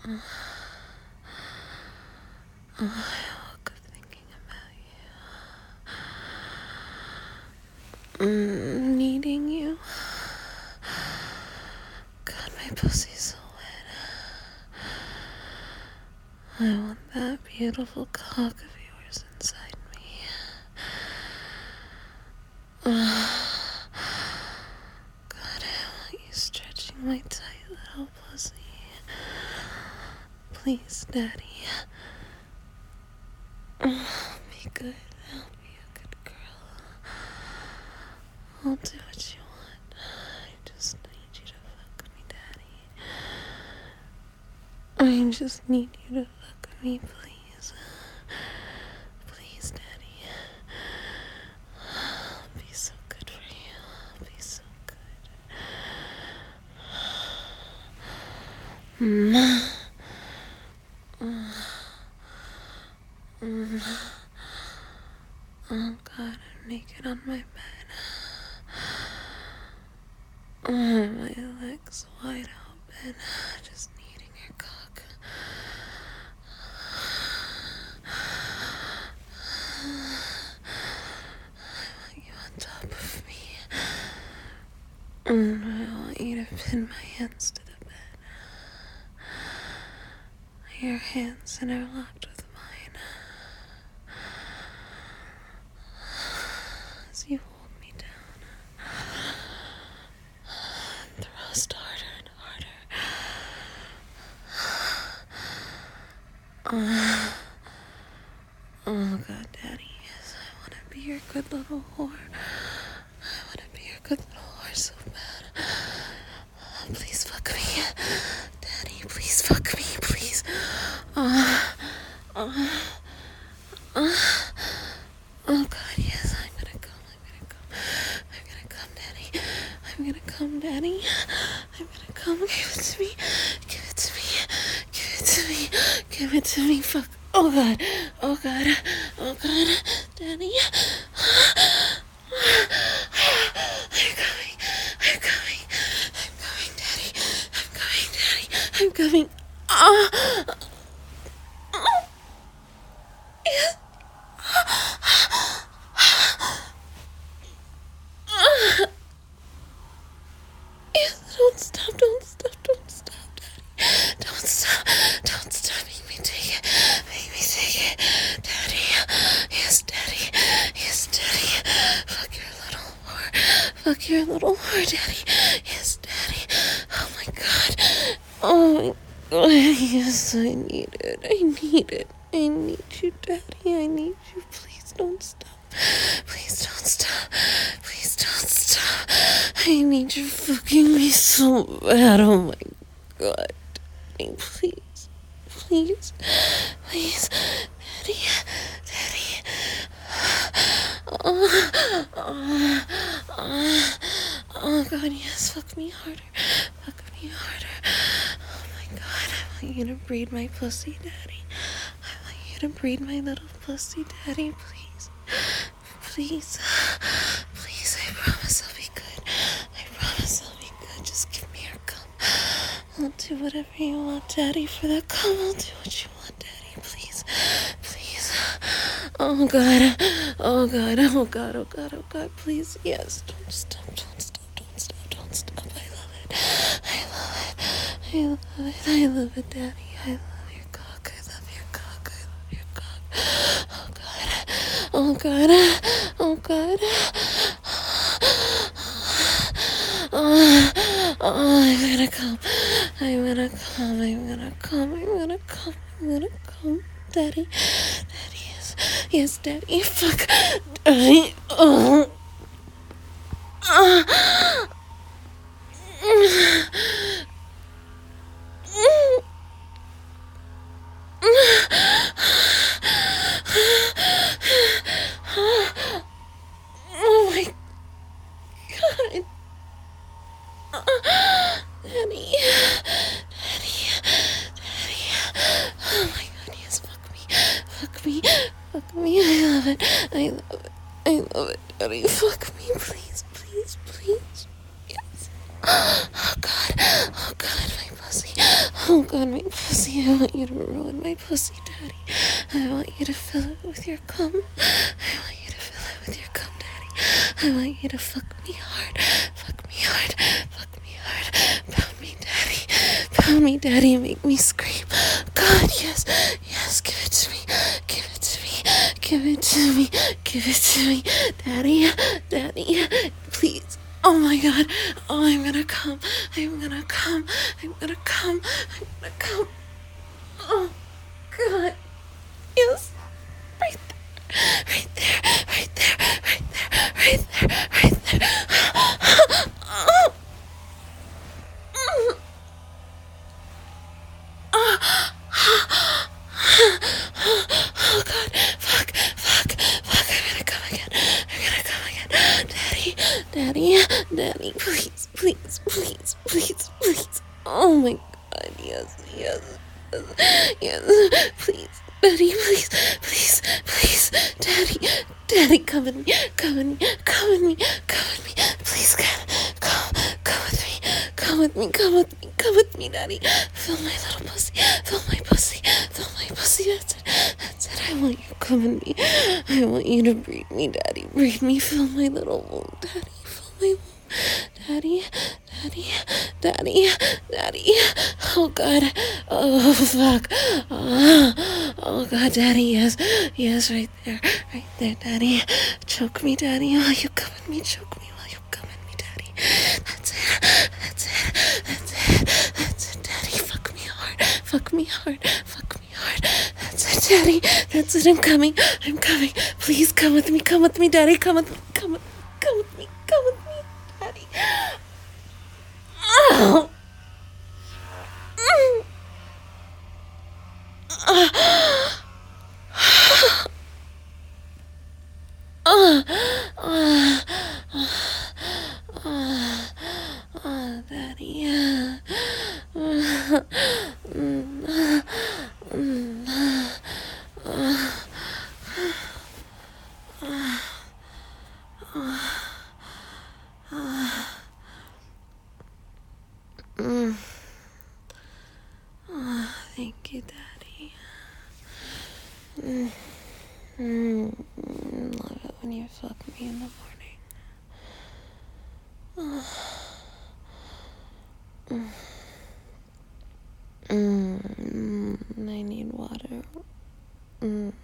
I woke up thinking about you. Needing you. God, my pussy's so wet. I want that beautiful cock of yours inside me. God, I want you stretching my tight little pussy. Please, Daddy. Be good. I'll be a good girl. I'll do what you want. I just need you to fuck me, Daddy. I just need you to fuck me, please. Please, Daddy. I'll be so good for you. I'll be so good. Oh God, I'm naked on my bed. My legs wide open, just needing your cock. I want you on top of me. I want you to pin my hands to the bed. Your hands interlocked with mine. As you hold me down, thrust harder and harder. Oh God, Daddy, yes, I want to be your good little whore. I want to be your good little whore so bad. Please fuck me, Daddy. Please fuck me, please. Oh God, yes, I'm gonna come, Daddy. I'm gonna come, Daddy. I'm gonna come. Give it to me. Give it to me. Give it to me. Give it to me. Fuck. Oh God. Oh God. Oh God. Daddy. I'm coming. I'm coming. I'm coming, Daddy. I'm coming, Daddy. I'm coming. Yes. Yes, don't stop, Daddy. Don't stop, make me take it, Daddy. Yes, Daddy. Fuck your little whore, Daddy. Yes, Daddy. Oh my God. Oh my God, yes, I need it. I need you, Daddy. I need you. Please don't stop. I need you fucking me so bad. Oh my God. Daddy, please, Daddy. Oh God, yes, fuck me harder. Oh my God, I want you to breed my pussy, Daddy. I want you to breed my little pussy, Daddy, please. Please, I promise I'll be good. Just give me your cum. I'll do whatever you want, Daddy, for that cum. I'll do what you want, Daddy, please. Oh God, please, yes, don't stop. I love it, Daddy. I love your cock. Oh God. I'm gonna come, Daddy. Yes, Daddy. Fuck, Daddy. Oh. Oh my God. Daddy. Oh my God, yes, fuck me. I love it, Daddy. Fuck me, please. Yes. Oh God, my pussy. Oh God. ruin my pussy. I want you to ruin my pussy, Daddy. I want you to fill it with your cum. I want you to fill it with your cum, Daddy. I want you to fuck me hard. Fuck me hard. Fuck me hard. Pound me, Daddy. Pound me, Daddy. Make me scream. God, yes. Yes, give it to me. Give it to me. Give it to me. Give it to me. Daddy. Daddy. Please. Oh my God. Oh, I'm gonna come. I'm gonna come. I'm gonna come. I'm gonna come. Oh, God. Yes. Right there. Right there. Right there. Right there. Right there. Right there. Oh. Oh God, fuck, I'm gonna come again, Daddy, please, oh my God, yes, please, Daddy, please, Daddy, come with me, please, come with me, Daddy, fill my little pussy, that's it, I want you to come with me, I want you to breed me, Daddy, fill my little womb, Daddy, fill my womb, Daddy, oh God, oh fuck, oh God, Daddy, yes, right there, Daddy, choke me, Daddy, while you come with me, choke me while you come with me, Daddy, that's it, Daddy, fuck me hard, that's it, Daddy, that's it, I'm coming, please come with me, Daddy, come with me, Daddy, oh. Daddy. Thank you, Daddy. Love it when you fuck me in the morning. I need water.